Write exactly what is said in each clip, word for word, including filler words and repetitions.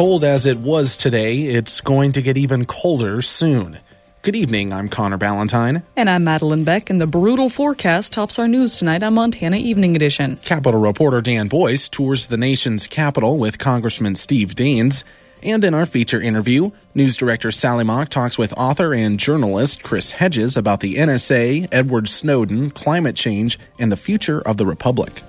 Cold as it was today, it's going to get even colder soon. Good evening, I'm Connor Ballantyne. And I'm Madeline Beck, and the brutal forecast tops our news tonight on Montana Evening Edition. Capitol reporter Dan Boyce tours the nation's capital with Congressman Steve Daines. And in our feature interview, news director Sally Mock talks with author and journalist Chris Hedges about the N S A, Edward Snowden, climate change, and the future of the Republic.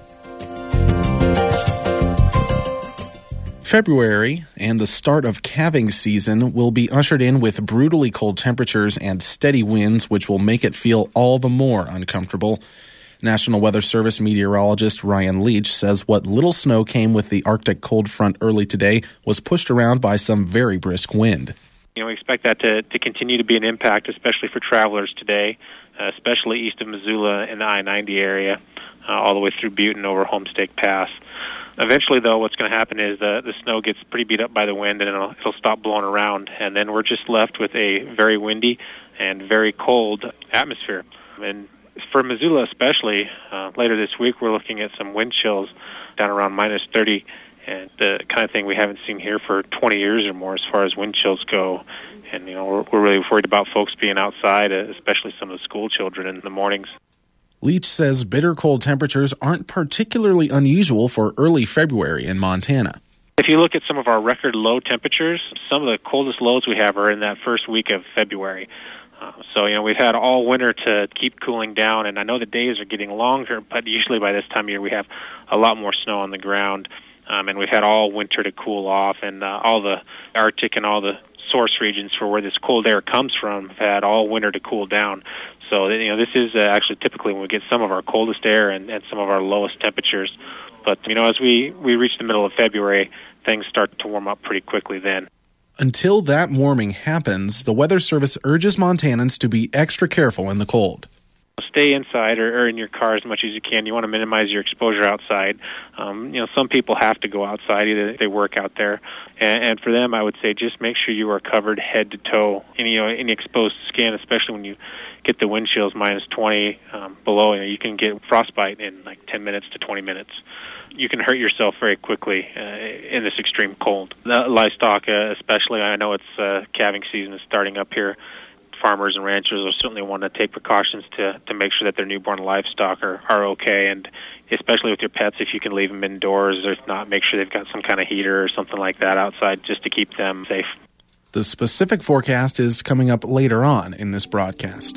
February and the start of calving season will be ushered in with brutally cold temperatures and steady winds, which will make it feel all the more uncomfortable. National Weather Service meteorologist Ryan Leach says what little snow came with the Arctic cold front early today was pushed around by some very brisk wind. You know, we expect that to, to continue to be an impact, especially for travelers today, uh, especially east of Missoula in the I ninety area, uh, all the way through Butte and over Homestake Pass. Eventually, though, what's going to happen is uh, the snow gets pretty beat up by the wind, and it'll, it'll stop blowing around, and then we're just left with a very windy and very cold atmosphere. And for Missoula especially, uh, later this week, we're looking at some wind chills down around minus thirty, and the kind of thing we haven't seen here for twenty years or more as far as wind chills go. And, you know, we're, we're really worried about folks being outside, especially some of the school children in the mornings. Leach says bitter cold temperatures aren't particularly unusual for early February in Montana. If you look at some of our record low temperatures, some of the coldest lows we have are in that first week of February. Uh, so, you know, we've had all winter to keep cooling down, and I know the days are getting longer, but usually by this time of year we have a lot more snow on the ground, um, and we've had all winter to cool off, and uh, all the Arctic and all the source regions for where this cold air comes from have had all winter to cool down. So, you know, this is uh, actually typically when we get some of our coldest air and, and some of our lowest temperatures. But, you know, as we, we reach the middle of February, things start to warm up pretty quickly then. Until that warming happens, the Weather Service urges Montanans to be extra careful in the cold. Stay inside or, or in your car as much as you can. You want to minimize your exposure outside. Um, you know, some people have to go outside, either they work out there. And, and for them, I would say just make sure you are covered head to toe. Any, you know, any exposed skin, especially when you get the wind chills minus twenty um, below, you know, you can get frostbite in like ten minutes to twenty minutes. You can hurt yourself very quickly uh, in this extreme cold. The livestock, uh, especially, I know it's uh, calving season is starting up here. Farmers and ranchers will certainly want to take precautions to, to make sure that their newborn livestock are, are okay, and especially with your pets, if you can leave them indoors, or if not, make sure they've got some kind of heater or something like that outside just to keep them safe. The specific forecast is coming up later on in this broadcast.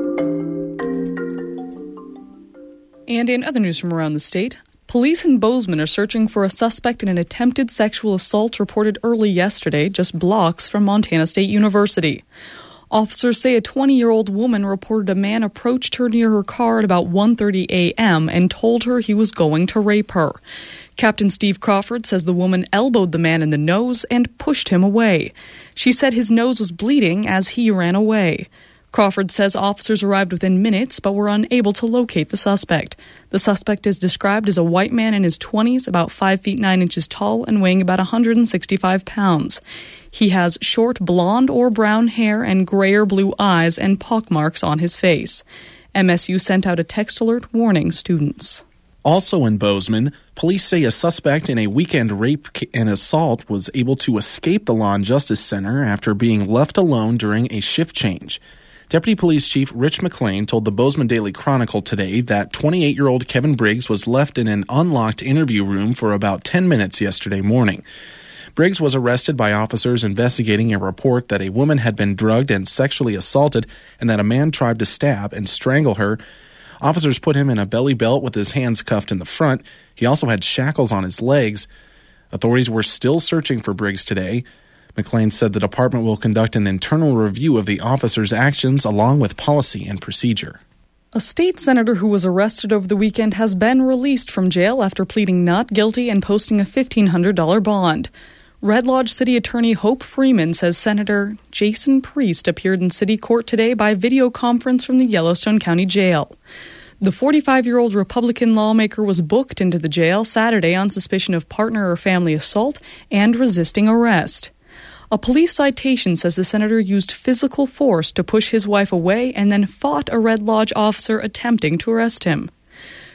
And in other news from around the state, police in Bozeman are searching for a suspect in an attempted sexual assault reported early yesterday, just blocks from Montana State University. Officers say a twenty-year-old woman reported a man approached her near her car at about one thirty a.m. and told her he was going to rape her. Captain Steve Crawford says the woman elbowed the man in the nose and pushed him away. She said his nose was bleeding as he ran away. Crawford says officers arrived within minutes but were unable to locate the suspect. The suspect is described as a white man in his twenties, about five feet nine inches tall and weighing about one hundred sixty-five pounds. He has short blonde or brown hair and gray or blue eyes and pockmarks on his face. M S U sent out a text alert warning students. Also in Bozeman, police say a suspect in a weekend rape and assault was able to escape the Law and Justice Center after being left alone during a shift change. Deputy Police Chief Rich McLean told the Bozeman Daily Chronicle today that twenty-eight-year-old Kevin Briggs was left in an unlocked interview room for about ten minutes yesterday morning. Briggs was arrested by officers investigating a report that a woman had been drugged and sexually assaulted and that a man tried to stab and strangle her. Officers put him in a belly belt with his hands cuffed in the front. He also had shackles on his legs. Authorities were still searching for Briggs today. McLean said the department will conduct an internal review of the officers' actions along with policy and procedure. A state senator who was arrested over the weekend has been released from jail after pleading not guilty and posting a fifteen hundred dollars bond. Red Lodge City Attorney Hope Freeman says Senator Jason Priest appeared in city court today by video conference from the Yellowstone County Jail. The forty-five-year-old Republican lawmaker was booked into the jail Saturday on suspicion of partner or family assault and resisting arrest. A police citation says the senator used physical force to push his wife away and then fought a Red Lodge officer attempting to arrest him.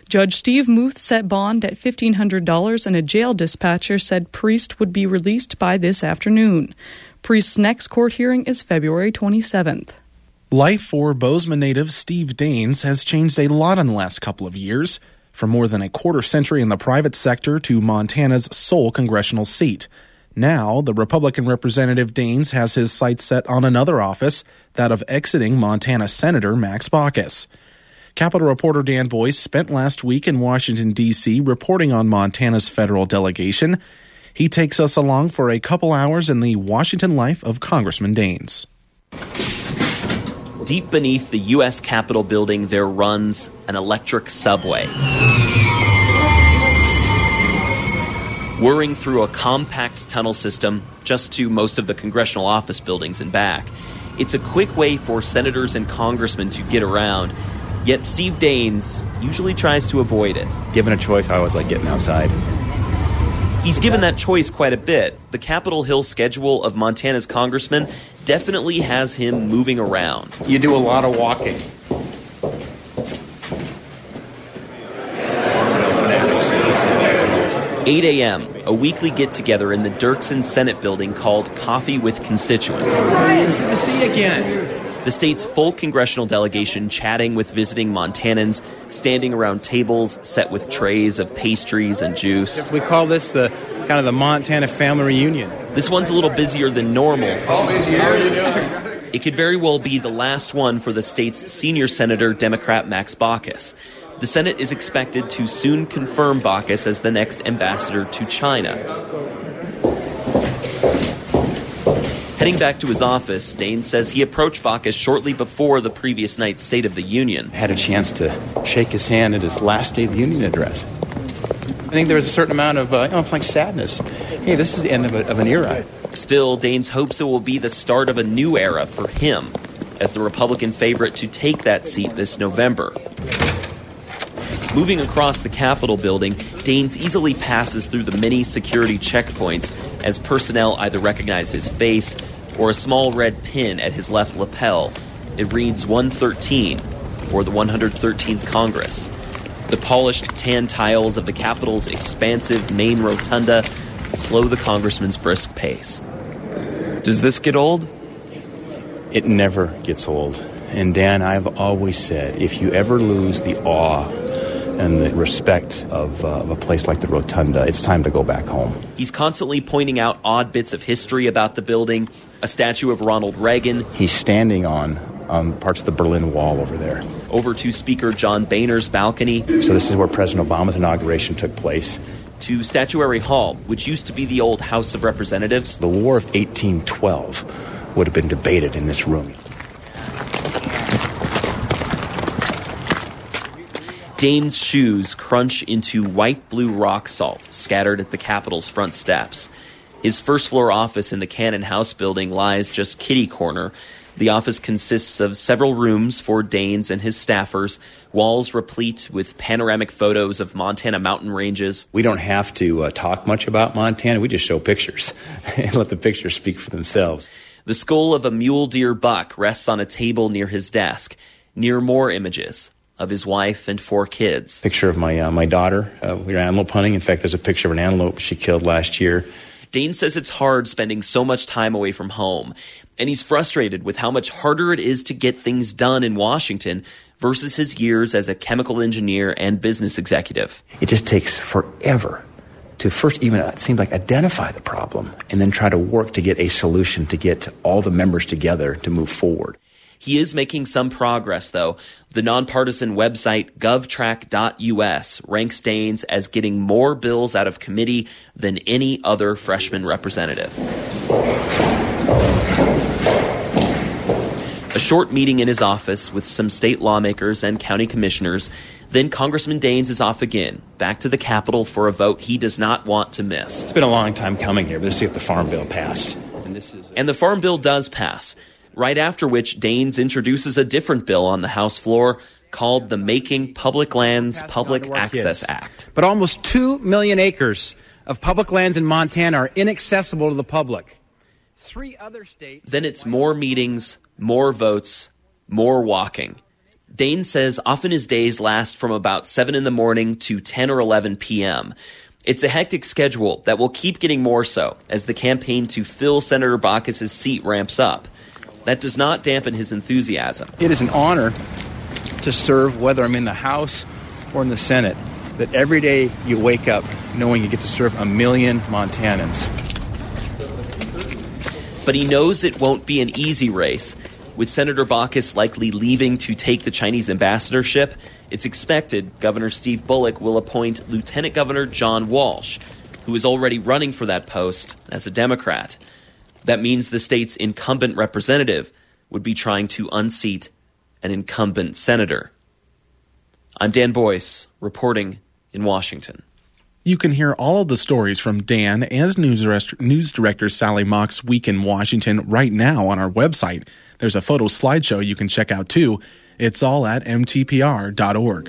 Judge Steve Muth set bond at fifteen hundred dollars, and a jail dispatcher said Priest would be released by this afternoon. Priest's next court hearing is February twenty-seventh. Life for Bozeman native Steve Daines has changed a lot in the last couple of years, from more than a quarter century in the private sector to Montana's sole congressional seat. Now, the Republican Representative Daines has his sights set on another office, that of exiting Montana Senator Max Baucus. Capitol reporter Dan Boyce spent last week in Washington, D C reporting on Montana's federal delegation. He takes us along for a couple hours in the Washington life of Congressman Daines. Deep beneath the U S Capitol building, there runs an electric subway. Whirring through a compact tunnel system just to most of the congressional office buildings and back. It's a quick way for senators and congressmen to get around, yet Steve Daines usually tries to avoid it. Given a choice, I always like getting outside. He's given that choice quite a bit. The Capitol Hill schedule of Montana's congressmen definitely has him moving around. You do a lot of walking. eight a.m., a weekly get-together in the Dirksen Senate building called Coffee with Constituents. Ryan, good to see you again. The state's full congressional delegation chatting with visiting Montanans, standing around tables set with trays of pastries and juice. We call this the kind of the Montana family reunion. This one's a little busier than normal. All these years. It could very well be the last one for the state's senior senator, Democrat Max Baucus. The Senate is expected to soon confirm Baucus as the next ambassador to China. Heading back to his office, Daines says he approached Baucus shortly before the previous night's State of the Union. I had a chance to shake his hand at his last State of the Union address. I think there was a certain amount of, uh, you know, it's like sadness. Hey, this is the end of, a, of an era. Still, Daines hopes it will be the start of a new era for him, as the Republican favorite to take that seat this November. Moving across the Capitol building, Daines easily passes through the many security checkpoints as personnel either recognize his face or a small red pin at his left lapel. It reads one thirteen for the one hundred thirteenth Congress. The polished tan tiles of the Capitol's expansive main rotunda slow the congressman's brisk pace. Does this get old? It never gets old. And Dan, I've always said, if you ever lose the awe and the respect of, uh, of a place like the Rotunda, it's time to go back home. He's constantly pointing out odd bits of history about the building, a statue of Ronald Reagan. He's standing on um, parts of the Berlin Wall over there. Over to Speaker John Boehner's balcony. So this is where President Obama's inauguration took place. To Statuary Hall, which used to be the old House of Representatives. The War of eighteen twelve would have been debated in this room. Daines' shoes crunch into white-blue rock salt scattered at the Capitol's front steps. His first-floor office in the Cannon House building lies just kitty corner. The office consists of several rooms for Daines and his staffers, walls replete with panoramic photos of Montana mountain ranges. We don't have to uh, talk much about Montana. We just show pictures and let the pictures speak for themselves. The skull of a mule deer buck rests on a table near his desk. Near more images of his wife and four kids. Picture of my uh, my daughter. Uh, we were antelope hunting. In fact, there's a picture of an antelope she killed last year. Daines says it's hard spending so much time away from home, and he's frustrated with how much harder it is to get things done in Washington versus his years as a chemical engineer and business executive. It just takes forever to first even, it seems like, identify the problem and then try to work to get a solution, to get all the members together to move forward. He is making some progress, though. The nonpartisan website govtrack dot U S ranks Daines as getting more bills out of committee than any other freshman representative. A short meeting in his office with some state lawmakers and county commissioners. Then Congressman Daines is off again, back to the Capitol for a vote he does not want to miss. It's been a long time coming here, but let's see if the Farm Bill passed. And, this is a- and the Farm Bill does pass. Right after which, Daines introduces a different bill on the House floor called the Making Public Lands Public Access Act. But almost two million acres of public lands in Montana are inaccessible to the public. Three other states... Then it's more meetings, more votes, more walking. Dane says often his days last from about seven in the morning to ten or eleven p.m. It's a hectic schedule that will keep getting more so as the campaign to fill Senator Baucus' seat ramps up. That does not dampen his enthusiasm. It is an honor to serve, whether I'm in the House or in the Senate, that every day you wake up knowing you get to serve a million Montanans. But he knows it won't be an easy race. With Senator Baucus likely leaving to take the Chinese ambassadorship, it's expected Governor Steve Bullock will appoint Lieutenant Governor John Walsh, who is already running for that post as a Democrat. That means the state's incumbent representative would be trying to unseat an incumbent senator. I'm Dan Boyce, reporting in Washington. You can hear all of the stories from Dan and News, rest- News Director Sally Mock's Week in Washington right now on our website. There's a photo slideshow you can check out too. It's all at m t p r dot org.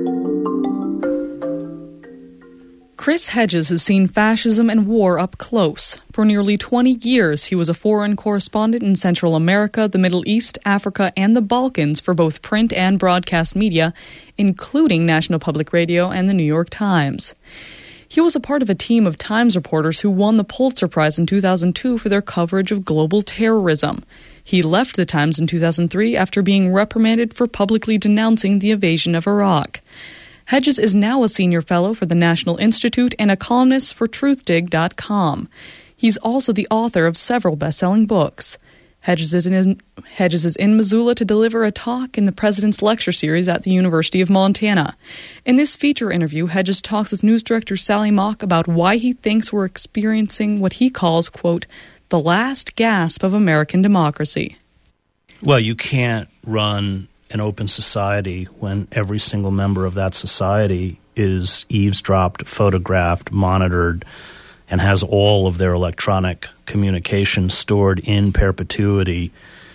Chris Hedges has seen fascism and war up close. For nearly twenty years, he was a foreign correspondent in Central America, the Middle East, Africa, and the Balkans for both print and broadcast media, including National Public Radio and the New York Times. He was a part of a team of Times reporters who won the Pulitzer Prize in two thousand two for their coverage of global terrorism. He left the Times in two thousand three after being reprimanded for publicly denouncing the invasion of Iraq. Hedges is now a senior fellow for the National Institute and a columnist for truth dig dot com. He's also the author of several best-selling books. Hedges is, in, Hedges is in Missoula to deliver a talk in the President's Lecture Series at the University of Montana. In this feature interview, Hedges talks with news director Sally Mock about why he thinks we're experiencing what he calls, quote, the last gasp of American democracy. Well, you can't run an open society when every single member of that society is eavesdropped, photographed, monitored, and has all of their electronic communication stored in perpetuity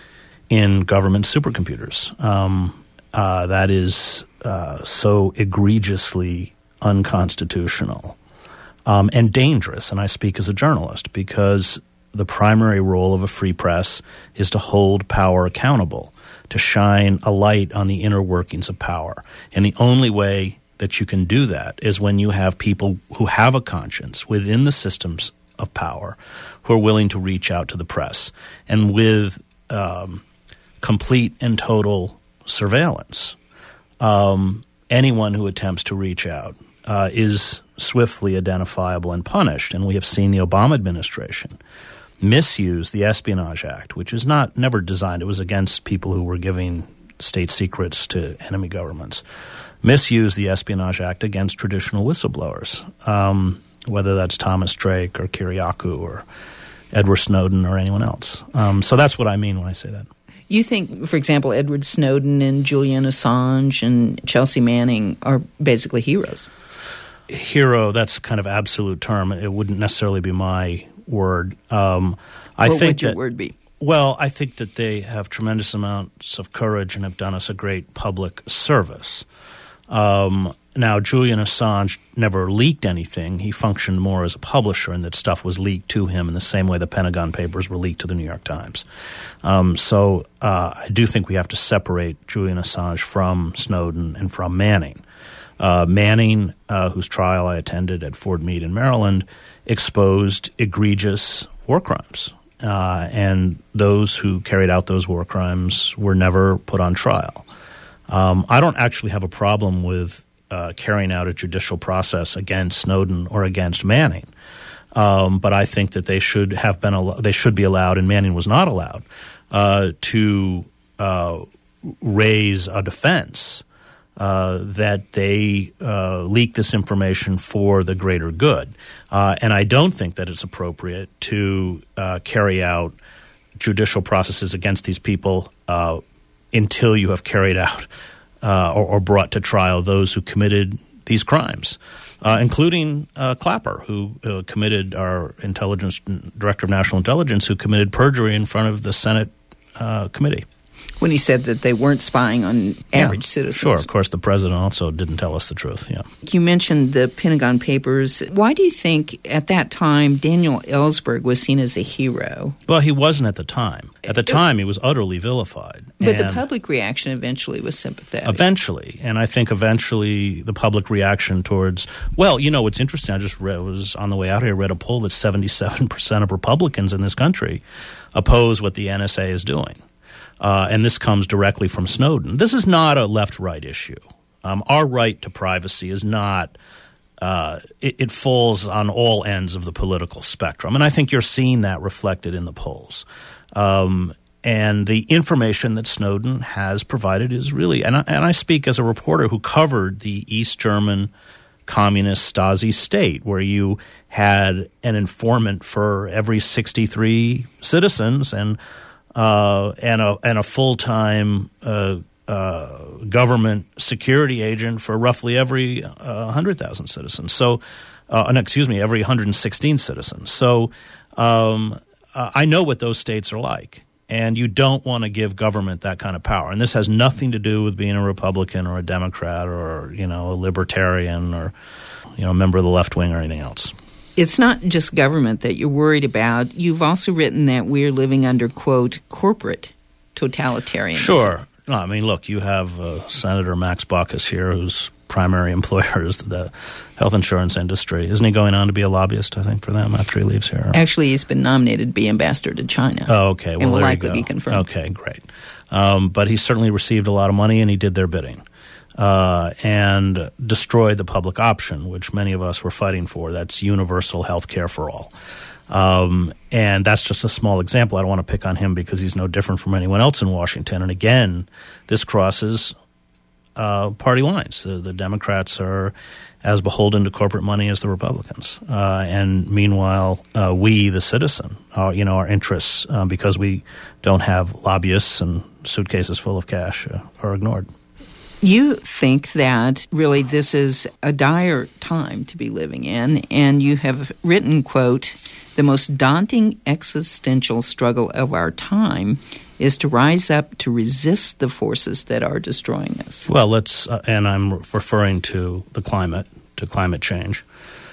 in government supercomputers. Um, uh, that is uh, so egregiously unconstitutional um, and dangerous, and I speak as a journalist, because the primary role of a free press is to hold power accountable, to shine a light on the inner workings of power. And the only way that you can do that is when you have people who have a conscience within the systems of power who are willing to reach out to the press. And with um, complete and total surveillance, um, anyone who attempts to reach out uh, is swiftly identifiable and punished. And we have seen the Obama administration misuse the Espionage Act, which is not never designed. It was against people who were giving state secrets to enemy governments. Misuse the Espionage Act against traditional whistleblowers, um, whether that's Thomas Drake or Kiriakou or Edward Snowden or anyone else. Um, so that's what I mean when I say that. You think, for example, Edward Snowden and Julian Assange and Chelsea Manning are basically heroes? Hero, that's kind of absolute term. It wouldn't necessarily be my word. Um, I what think would your that, word be? Well, I think that they have tremendous amounts of courage and have done us a great public service. Um, now, Julian Assange never leaked anything. He functioned more as a publisher, and that stuff was leaked to him in the same way the Pentagon Papers were leaked to the New York Times. Um, so uh, I do think we have to separate Julian Assange from Snowden and from Manning. Uh, Manning, uh, whose trial I attended at Fort Meade in Maryland, exposed egregious war crimes. Uh, and those who carried out those war crimes were never put on trial. Um, I don't actually have a problem with uh, carrying out a judicial process against Snowden or against Manning, um, but I think that they should have been al- they should be allowed, and Manning was not allowed, uh, to uh, raise a defense uh, that they uh, leaked this information for the greater good. Uh, and I don't think that it's appropriate to uh, carry out judicial processes against these people uh, until you have carried out uh, or, or brought to trial those who committed these crimes, uh, including uh, Clapper, who uh, committed our intelligence director of national intelligence, who committed perjury in front of the Senate uh, committee. When he said that they weren't spying on average yeah, citizens. Sure, of course, the president also didn't tell us the truth, yeah. You mentioned the Pentagon Papers. Why do you think at that time Daniel Ellsberg was seen as a hero? Well, he wasn't at the time. At the time, he was utterly vilified. But the public reaction eventually was sympathetic. Eventually. And I think eventually the public reaction towards, well, you know, what's interesting, I just read, was on the way out here, I read a poll that seventy-seven percent of Republicans in this country oppose what the N S A is doing. Uh, and this comes directly from Snowden. This is not a left-right issue. Um, our right to privacy is not uh, – it, it falls on all ends of the political spectrum. And I think you're seeing that reflected in the polls. Um, and the information that Snowden has provided is really – and I, and I speak as a reporter who covered the East German communist Stasi state, where you had an informant for every sixty-three citizens and – Uh, and a and a full-time uh, uh, government security agent for roughly every uh, one hundred thousand citizens. So, uh, no, excuse me, every one hundred sixteen citizens. So um, uh, I know what those states are like, and you don't want to give government that kind of power. And this has nothing to do with being a Republican or a Democrat or, you know, a libertarian or, you know, a member of the left wing or anything else. It's not just government that you're worried about. You've also written that we're living under, quote, corporate totalitarianism. Sure. No, I mean, look, you have uh, Senator Max Baucus here, whose primary employer is the health insurance industry. Isn't he going on to be a lobbyist, I think, for them after he leaves here? Actually, he's been nominated to be ambassador to China. Oh, okay. Well, and will there likely you go. be confirmed. Okay, great. Um, but he certainly received a lot of money, and he did their bidding. Uh, and destroyed the public option, which many of us were fighting for. That's universal health care for all. Um, and that's just a small example. I don't want to pick on him because he's no different from anyone else in Washington. And again, this crosses uh, party lines. The, the Democrats are as beholden to corporate money as the Republicans. Uh, and meanwhile, uh, we, the citizen, our, you know, our interests, uh, because we don't have lobbyists and suitcases full of cash, uh, are ignored. You think that really this is a dire time to be living in, and you have written, quote, the most daunting existential struggle of our time is to rise up to resist the forces that are destroying us. Well, let's, uh, and I'm referring to the climate, to climate change.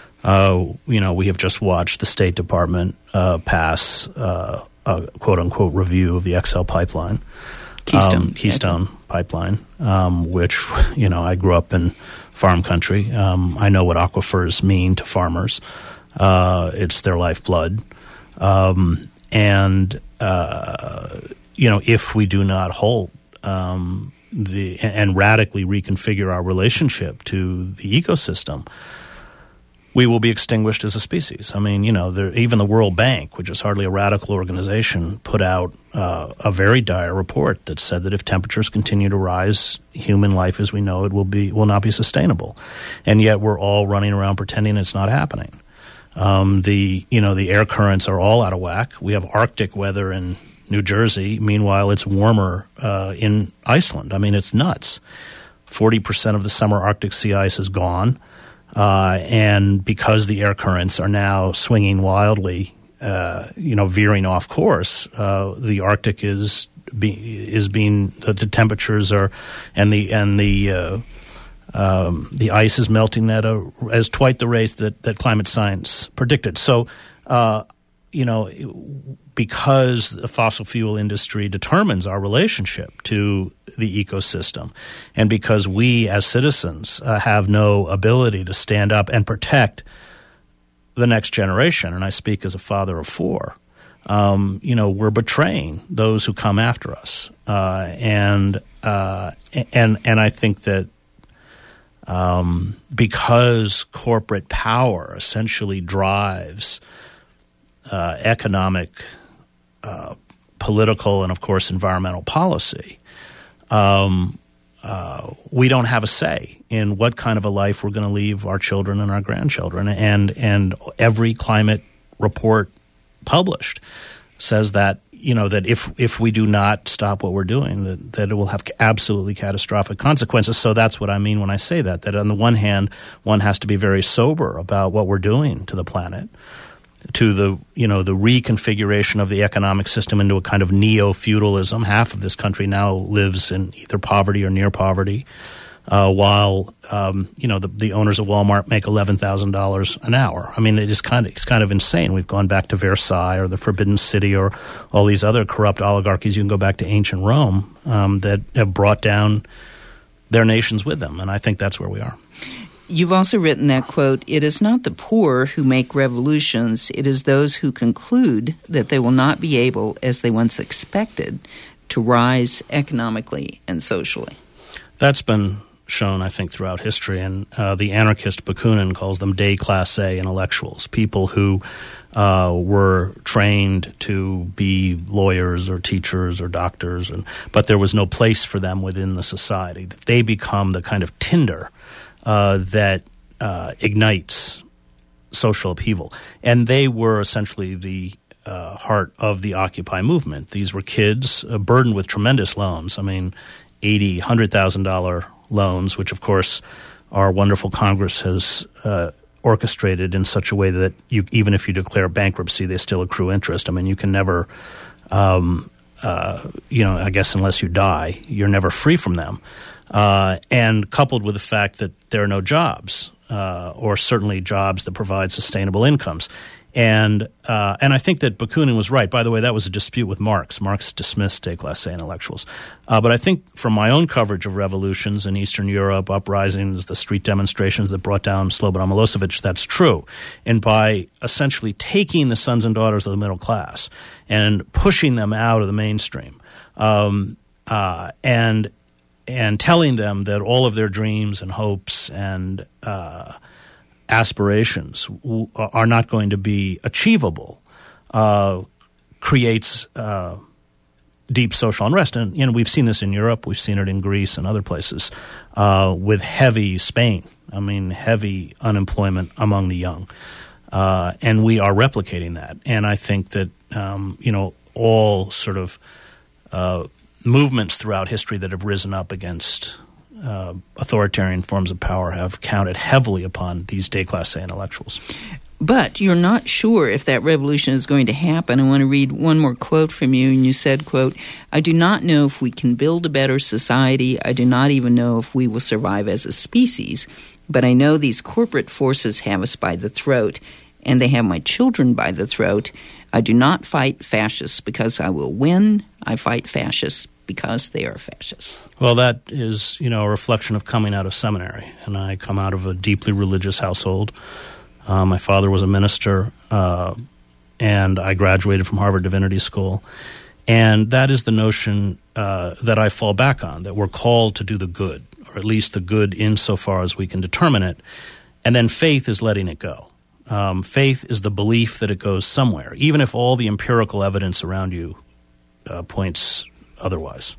Uh, you know, we have just watched the State Department uh, pass uh, a quote-unquote review of the X L pipeline. Keystone. Um, Keystone Pipeline, um, which, you know, I grew up in farm country. Um, I know what aquifers mean to farmers. Uh, it's their lifeblood. Um, and, uh, you know, if we do not halt um, the and radically reconfigure our relationship to the ecosystem, we will be extinguished as a species. I mean, you know, there, even the World Bank, which is hardly a radical organization, put out uh, a very dire report that said that if temperatures continue to rise, human life as we know it will be will not be sustainable. And yet we're all running around pretending it's not happening. Um, the you know the air currents are all out of whack. We have Arctic weather in New Jersey. Meanwhile, it's warmer uh, in Iceland. I mean, it's nuts. Forty percent of the summer Arctic sea ice is gone. Uh, and because the air currents are now swinging wildly, uh, you know, veering off course, uh, the Arctic is be, is being the, the temperatures are, and the and the uh, um, the ice is melting at a as twice the rate that, that climate science predicted. So, uh, you know, because the fossil fuel industry determines our relationship to the ecosystem, and because we as citizens uh, have no ability to stand up and protect the next generation, and I speak as a father of four, um, you know, we're betraying those who come after us. Uh, and, uh, and, and I think that um, because corporate power essentially drives uh, economic, uh, political, and, of course, environmental policy, um, uh, we don't have a say in what kind of a life we're going to leave our children and our grandchildren. And and every climate report published says that, you know, that if if we do not stop what we're doing, that, that it will have absolutely catastrophic consequences. So that's what I mean when I say that, that on the one hand, one has to be very sober about what we're doing to the planet. to the you know the reconfiguration of the economic system into a kind of neo-feudalism. Half of this country now lives in either poverty or near poverty, uh, while um, you know the, the owners of Walmart make eleven thousand dollars an hour. I mean, it is kind of it's kind of insane. We've gone back to Versailles or the Forbidden City or all these other corrupt oligarchies. You can go back to ancient Rome um, that have brought down their nations with them, and I think that's where we are. You've also written that, quote, "It is not the poor who make revolutions. It is those who conclude that they will not be able, as they once expected, to rise economically and socially." That's been shown, I think, throughout history. And uh, the anarchist Bakunin calls them déclassé intellectuals, people who uh, were trained to be lawyers or teachers or doctors, and but there was no place for them within the society. They become the kind of tinder Uh, that uh, ignites social upheaval. And they were essentially the uh, heart of the Occupy movement. These were kids uh, burdened with tremendous loans. I mean, eighty thousand dollars, one hundred thousand dollars loans, which, of course, our wonderful Congress has uh, orchestrated in such a way that you, even if you declare bankruptcy, they still accrue interest. I mean, you can never, um, uh, you know, I guess unless you die, you're never free from them. Uh, and coupled with the fact that there are no jobs, uh, or certainly jobs that provide sustainable incomes. And uh, and I think that Bakunin was right. By the way, that was a dispute with Marx. Marx dismissed déclassé intellectuals. Uh, but I think from my own coverage of revolutions in Eastern Europe, uprisings, the street demonstrations that brought down Slobodan Milosevic, that's true. And by essentially taking the sons and daughters of the middle class and pushing them out of the mainstream, um, uh, and and telling them that all of their dreams and hopes and uh, aspirations w- are not going to be achievable, uh, creates uh, deep social unrest. And you know, we've seen this in Europe, we've seen it in Greece and other places, uh, with heavy Spain. I mean, heavy unemployment among the young, uh, and we are replicating that. And I think that um, you know all sort of uh, movements throughout history that have risen up against uh, authoritarian forms of power have counted heavily upon these déclassé intellectuals. But you're not sure if that revolution is going to happen. I want to read one more quote from you. And you said, quote, "I do not know if we can build a better society. I do not even know if we will survive as a species. But I know these corporate forces have us by the throat, and they have my children by the throat. I do not fight fascists because I will win. I fight fascists because they are fascists." Well, that is, you know, a reflection of coming out of seminary. And I come out of a deeply religious household. Uh, my father was a minister, uh, and I graduated from Harvard Divinity School. And that is the notion uh, that I fall back on, that we're called to do the good, or at least the good insofar as we can determine it. And then faith is letting it go. Um, faith is the belief that it goes somewhere, even if all the empirical evidence around you uh, points otherwise.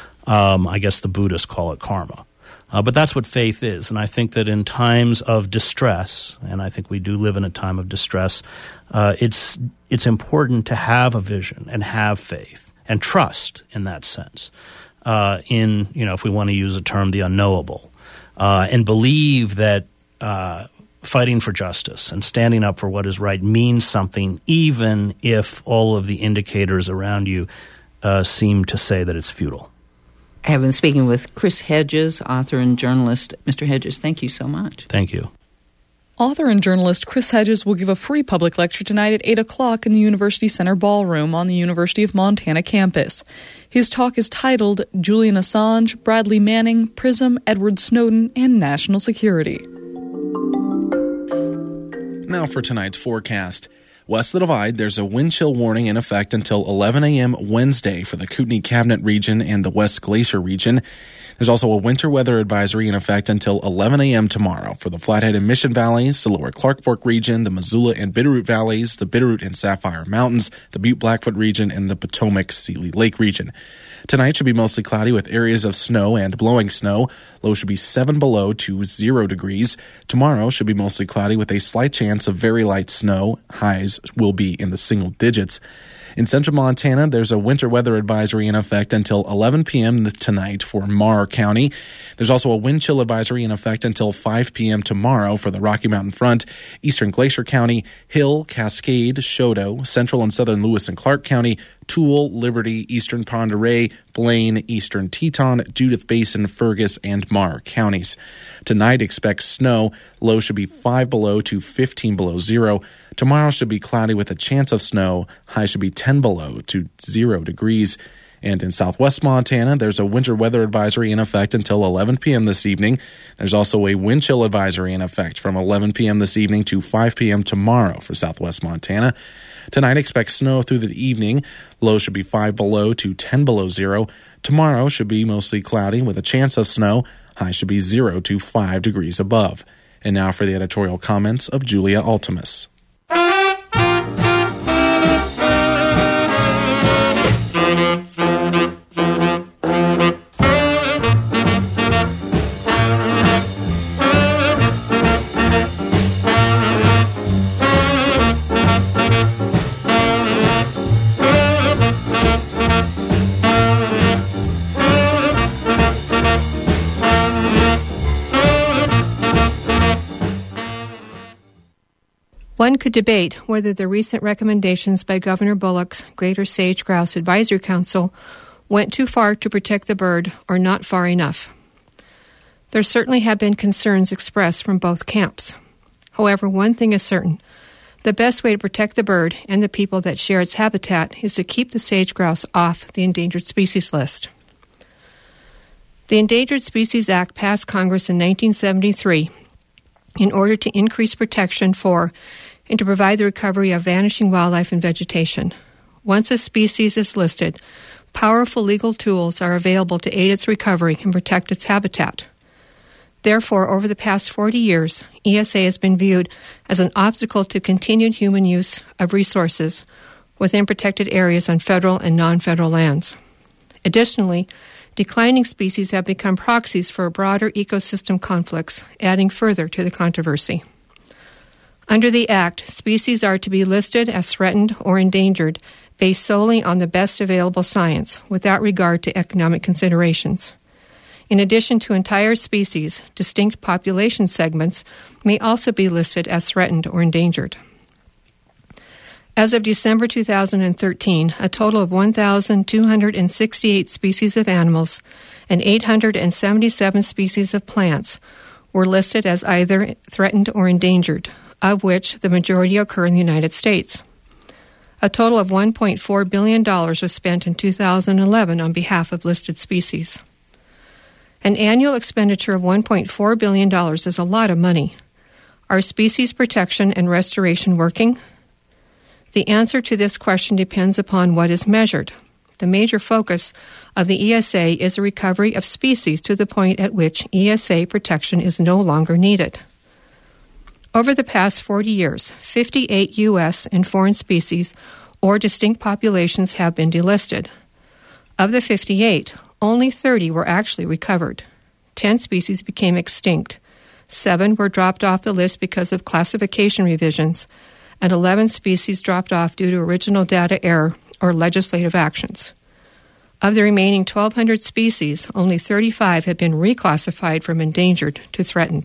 Um, I guess the Buddhists call it karma. Uh, but that's what faith is. And I think that in times of distress, and I think we do live in a time of distress, uh, it's it's important to have a vision and have faith and trust in that sense. Uh, in, you know, if we want to use a term, the unknowable, uh, and believe that uh, fighting for justice and standing up for what is right means something, even if all of the indicators around you uh, seem to say that it's futile. I have been speaking with Chris Hedges, author and journalist. Mister Hedges, thank you so much. Thank you. Author and journalist Chris Hedges will give a free public lecture tonight at eight o'clock in the University Center Ballroom on the University of Montana campus. His talk is titled Julian Assange, Bradley Manning, PRISM, Edward Snowden, and National Security. Now for tonight's forecast. West of the Divide, there's a wind chill warning in effect until eleven a.m. Wednesday for the Kootenai Cabinet region and the West Glacier region. There's also a winter weather advisory in effect until eleven a.m. tomorrow for the Flathead and Mission Valleys, the Lower Clark Fork region, the Missoula and Bitterroot Valleys, the Bitterroot and Sapphire Mountains, the Butte Blackfoot region, and the Potomac Seeley Lake region. Tonight should be mostly cloudy with areas of snow and blowing snow. Low should be seven below to zero degrees. Tomorrow should be mostly cloudy with a slight chance of very light snow. Highs will be in the single digits. In central Montana, there's a winter weather advisory in effect until eleven p.m. tonight for Marr County. There's also a wind chill advisory in effect until five p.m. tomorrow for the Rocky Mountain Front, eastern Glacier County, Hill, Cascade, Choteau, central and southern Lewis and Clark County, Toole, Liberty, eastern Pend Oreille, Blaine, eastern Teton, Judith Basin, Fergus, and Marr counties. Tonight, expect snow. Low should be five below to fifteen below zero. Tomorrow should be cloudy with a chance of snow. High should be ten below to zero degrees. And in southwest Montana, there's a winter weather advisory in effect until eleven p.m. this evening. There's also a wind chill advisory in effect from eleven p.m. this evening to five p.m. tomorrow for southwest Montana. Tonight, expect snow through the evening. Low should be five below to ten below zero. Tomorrow should be mostly cloudy with a chance of snow. High should be zero to five degrees above. And now for the editorial comments of Julia Altimus. One could debate whether the recent recommendations by Governor Bullock's Greater Sage Grouse Advisory Council went too far to protect the bird or not far enough. There certainly have been concerns expressed from both camps. However, one thing is certain. The best way to protect the bird and the people that share its habitat is to keep the sage grouse off the endangered species list. The Endangered Species Act passed Congress in nineteen seventy-three in order to increase protection for and to provide the recovery of vanishing wildlife and vegetation. Once a species is listed, powerful legal tools are available to aid its recovery and protect its habitat. Therefore, over the past forty years, E S A has been viewed as an obstacle to continued human use of resources within protected areas on federal and non-federal lands. Additionally, declining species have become proxies for broader ecosystem conflicts, adding further to the controversy. Under the Act, species are to be listed as threatened or endangered based solely on the best available science, without regard to economic considerations. In addition to entire species, distinct population segments may also be listed as threatened or endangered. As of December two thousand thirteen, a total of one thousand two hundred sixty-eight species of animals and eight hundred seventy-seven species of plants were listed as either threatened or endangered, of which the majority occur in the United States. A total of one point four billion dollars was spent in two thousand eleven on behalf of listed species. An annual expenditure of one point four billion dollars is a lot of money. Are species protection and restoration working? The answer to this question depends upon what is measured. The major focus of the E S A is the recovery of species to the point at which E S A protection is no longer needed. Over the past forty years, fifty-eight U S and foreign species or distinct populations have been delisted. Of the fifty-eight, only thirty were actually recovered. Ten species became extinct. Seven were dropped off the list because of classification revisions, and eleven species dropped off due to original data error or legislative actions. Of the remaining twelve hundred species, only thirty-five have been reclassified from endangered to threatened.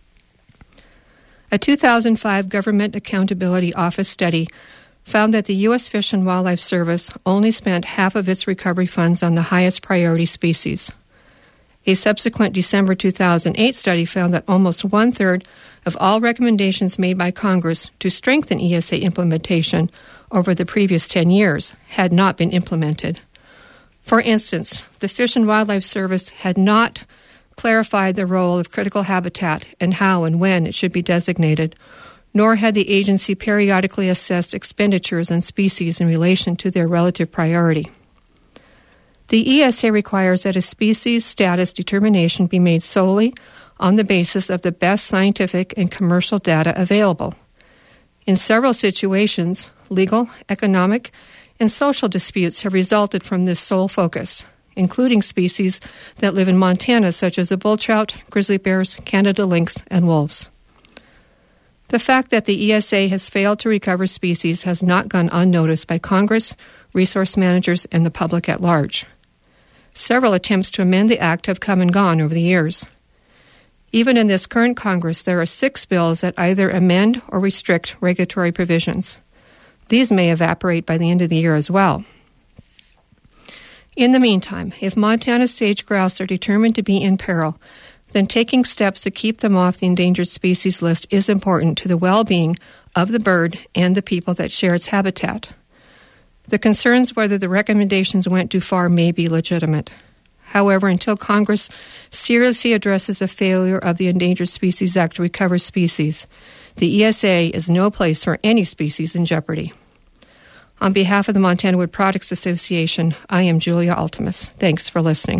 A two thousand five Government Accountability Office study found that the U S Fish and Wildlife Service only spent half of its recovery funds on the highest priority species. A subsequent December two thousand eight study found that almost one-third of all recommendations made by Congress to strengthen E S A implementation over the previous ten years had not been implemented. For instance, the Fish and Wildlife Service had not clarified the role of critical habitat and how and when it should be designated, nor had the agency periodically assessed expenditures on species in relation to their relative priority. The E S A requires that a species status determination be made solely on the basis of the best scientific and commercial data available. In several situations, legal, economic, and social disputes have resulted from this sole focus, including species that live in Montana such as the bull trout, grizzly bears, Canada lynx, and wolves. The fact that the E S A has failed to recover species has not gone unnoticed by Congress, resource managers, and the public at large. Several attempts to amend the Act have come and gone over the years. Even in this current Congress, there are six bills that either amend or restrict regulatory provisions. These may evaporate by the end of the year as well. In the meantime, if Montana's sage grouse are determined to be in peril, then taking steps to keep them off the endangered species list is important to the well-being of the bird and the people that share its habitat. The concerns whether the recommendations went too far may be legitimate. However, until Congress seriously addresses a failure of the Endangered Species Act to recover species, the E S A is no place for any species in jeopardy. On behalf of the Montana Wood Products Association, I am Julia Altimus. Thanks for listening.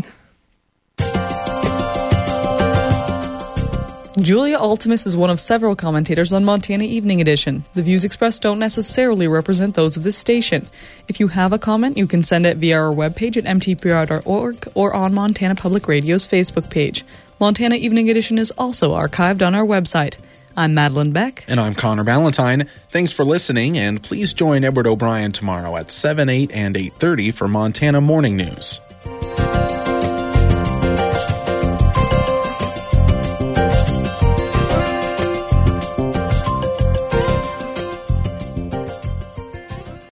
Julia Altimus is one of several commentators on Montana Evening Edition. The views expressed don't necessarily represent those of this station. If you have a comment, you can send it via our webpage at m t p r dot org or on Montana Public Radio's Facebook page. Montana Evening Edition is also archived on our website. I'm Madeline Beck. And I'm Connor Ballantyne. Thanks for listening, and please join Edward O'Brien tomorrow at seven, eight, and eight thirty for Montana Morning News.